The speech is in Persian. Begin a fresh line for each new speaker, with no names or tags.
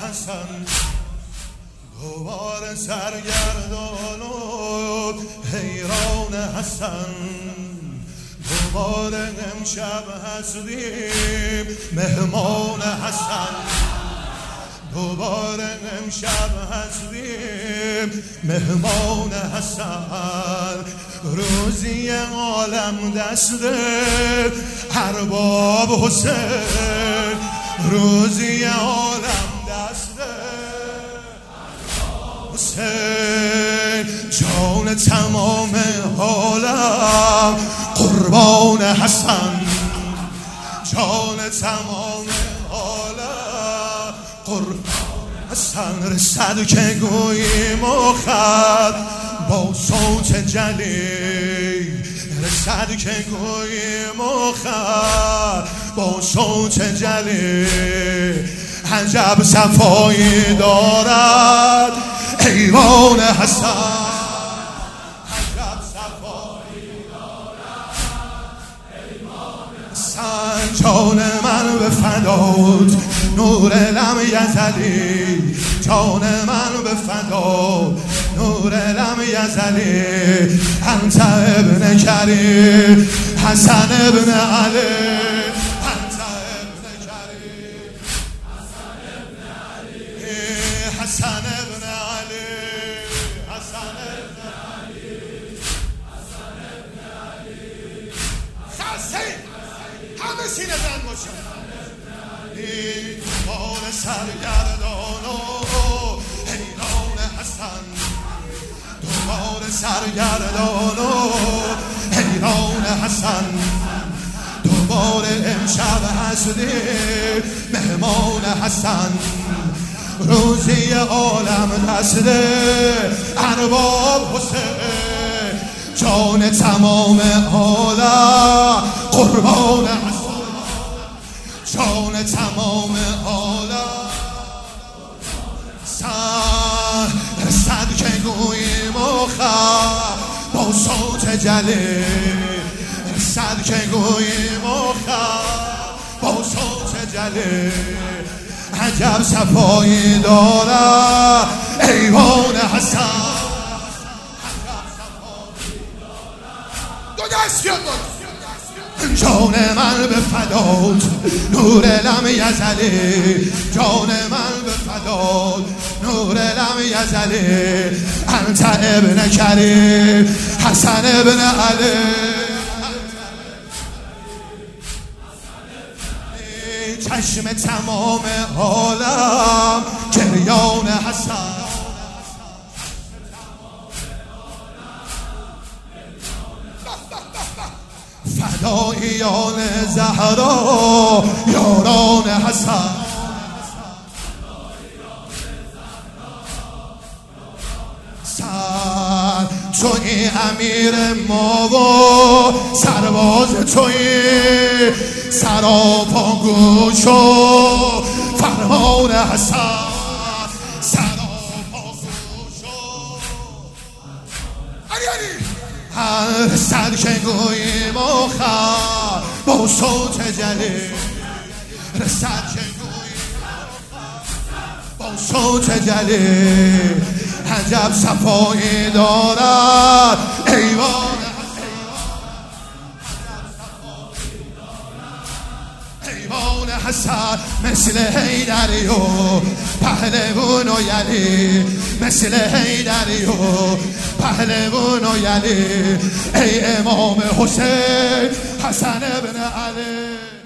حسن دوباره سرگردان و حیران حسن دوباره امشب هستیم مهمان حسن دوباره امشب هستیم مهمان حسن روزی عالم دست ارباب حسین روزی عالم دست حسین جان تمام عالم قربان حسن جان تمام عالم قربان حسن رسد که گوییم و خط با صوت جلیل رسد که گوییم و خط با صوت جلیل عجب صفایی دارد ایوان حسن عجب صفایی دارد ایوان حسن جان من به فدات نور لم یزلی جان من به فدات نور لم یزلی انت ابن کریم حسن ابن علی حسن ابن علی حسن ابن علی حسن ابن علی خسته همه سینه بند باشن دوباره سرگردان و حیران حسن دوباره سرگردان و حیران حسن دوباره امشب هستیم مهمان حسن روزی عالم دست ارباب حسین جان تمام عالم قربان حسن جان تمام عالم حسن رسد که گوییم و خط با صوت جلیل رسد که گوییم و خط با صوت جلیل عجب صفایی دارد ایوان حسن عجب صفایی دارد دو دست یاد جان من به فدات نور لم یزلی جان من به فدات نور لم یزلی انت ابن کریم حسن ابن علی چشم تمام عالم جریان حسن فداییان زهرا یاران حسن توی امیر ما و سرباز توی سراپا گوش و فرمان حسن سراپا گوش هر سر که گوییم و خط با صوت جلیل رسد که گوییم با صوت جلیل عجب صفایی دارد ایوان ایوان حسن مثل حیدری و پهلوان و یلی مثل حیدری و پهلوان و یلی ای امام حسین حسن ابن علی